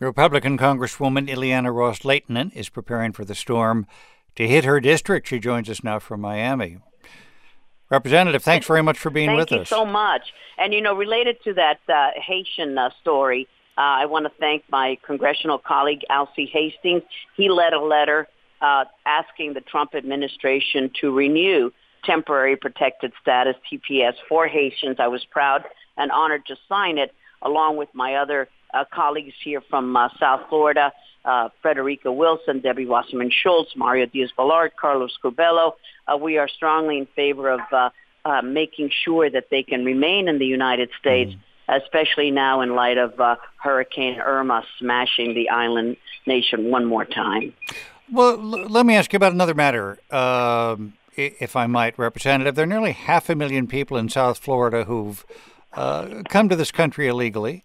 Republican Congresswoman Ileana Ros-Lehtinen is preparing for the storm to hit her district. She joins us now from Miami. Representative, thanks very much for being with us. Thank you so much. And, related to that Haitian story, I want to thank my congressional colleague, Alcee Hastings. He led a letter asking the Trump administration to renew temporary protected status, TPS, for Haitians. I was proud and honored to sign it, along with my other colleagues here from South Florida, Frederica Wilson, Debbie Wasserman Schultz, Mario Diaz-Balart, Carlos Curbelo. We are strongly in favor of making sure that they can remain in the United States, especially now in light of Hurricane Irma smashing the island nation one more time. Well, let me ask you about another matter, if I might, Representative. There are nearly 500,000 people in South Florida who've come to this country illegally.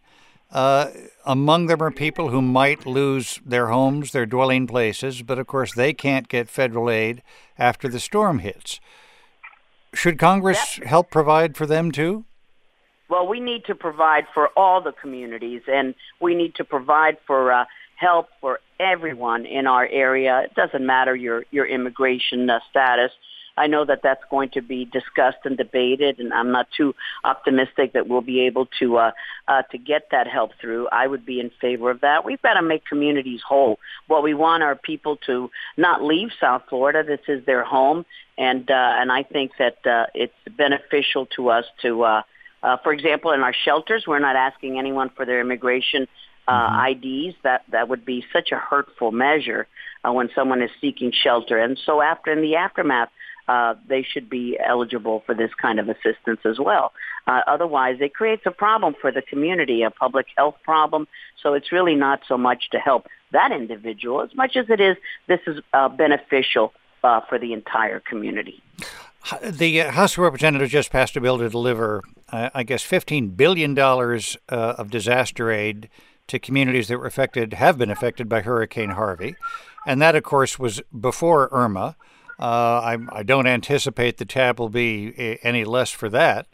Among them are people who might lose their homes, their dwelling places, but of course they can't get federal aid after the storm hits. Should Congress help provide for them too? Well, we need to provide for all the communities, and we need to provide for help for everyone in our area. It doesn't matter your immigration status. I know that that's going to be discussed and debated, and I'm not too optimistic that we'll be able to get that help through. I would be in favor of that. We've got to make communities whole. What we want are people to not leave South Florida. This is their home, and I think that it's beneficial to us to, for example, in our shelters, we're not asking anyone for their immigration IDs. That would be such a hurtful measure when someone is seeking shelter, and so in the aftermath, they should be eligible for this kind of assistance as well. Otherwise, it creates a problem for the community, a public health problem. So it's really not so much to help that individual as much as this is beneficial for the entire community. The House of Representatives just passed a bill to deliver, I guess, $15 billion of disaster aid to communities that have been affected by Hurricane Harvey. And that, of course, was before Irma. I don't anticipate the tab will be any less for that.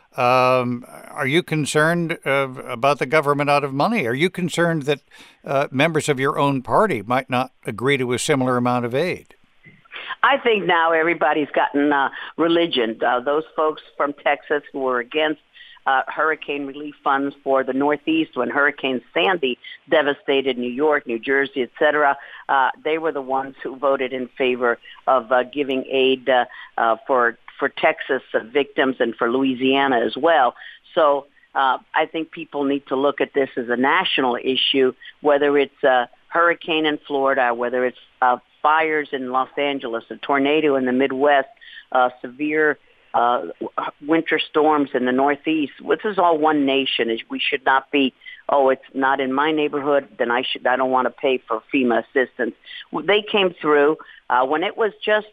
Are you concerned about the government out of money? Are you concerned that members of your own party might not agree to a similar amount of aid? I think now everybody's gotten religion. Those folks from Texas who were against hurricane relief funds for the Northeast when Hurricane Sandy devastated New York, New Jersey, et cetera. They were the ones who voted in favor of giving aid for Texas victims and for Louisiana as well. So I think people need to look at this as a national issue, whether it's a hurricane in Florida, whether it's fires in Los Angeles, a tornado in the Midwest, severe winter storms in the Northeast. This is all one nation. We should not be, it's not in my neighborhood, then I don't want to pay for FEMA assistance. They came through. When it was just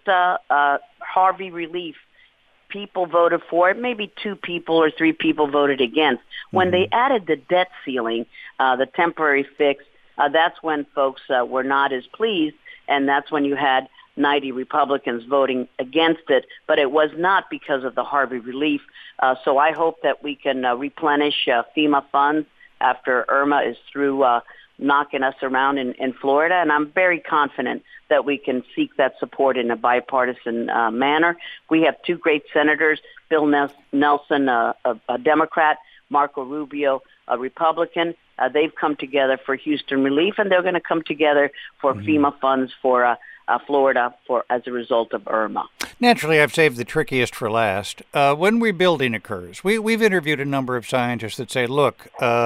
Harvey relief, people voted for it. Maybe 2 people or 3 people voted against. When they added the debt ceiling, the temporary fix, that's when folks were not as pleased, and that's when you had 90 Republicans voting against it, but it was not because of the Harvey relief. So I hope that we can replenish FEMA funds after Irma is through knocking us around in Florida, and I'm very confident that we can seek that support in a bipartisan manner. We have 2 great senators, Bill Nelson, a Democrat, Marco Rubio, a Republican. They've come together for Houston relief, and they're going to come together for FEMA funds for Florida as a result of Irma. Naturally, I've saved the trickiest for last. When rebuilding occurs, we've interviewed a number of scientists that say, look,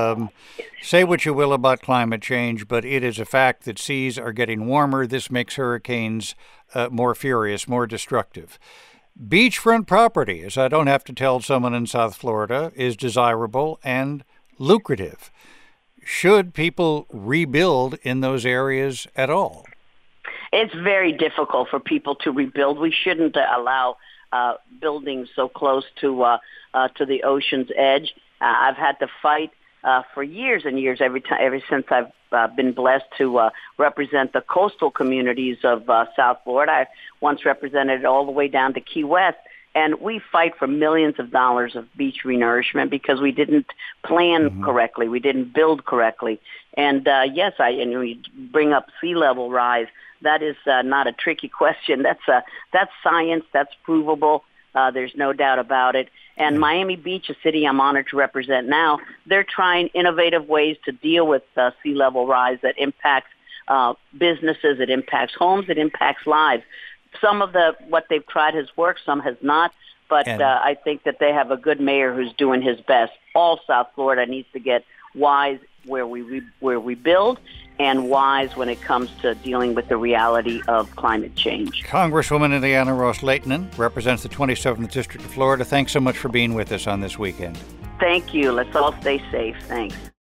say what you will about climate change, but it is a fact that seas are getting warmer. This makes hurricanes more furious, more destructive. Beachfront property, as I don't have to tell someone in South Florida, is desirable and lucrative. Should people rebuild in those areas at all? It's very difficult for people to rebuild. We shouldn't allow buildings so close to the ocean's edge. I've had to fight for years and years, ever since I've been blessed to represent the coastal communities of South Florida. I once represented it all the way down to Key West. And we fight for millions of dollars of beach renourishment because we didn't plan correctly. We didn't build correctly. And yes, and when you bring up sea level rise, that is not a tricky question. That's science. That's provable. There's no doubt about it. And Miami Beach, a city I'm honored to represent now, they're trying innovative ways to deal with sea level rise that impacts businesses, it impacts homes, it impacts lives. Some of what they've tried has worked, some has not. But I think that they have a good mayor who's doing his best. All South Florida needs to get wise where we build and wise when it comes to dealing with the reality of climate change. Congresswoman Ileana Ros-Lehtinen represents the 27th District of Florida. Thanks so much for being with us on This Weekend. Thank you. Let's all stay safe. Thanks.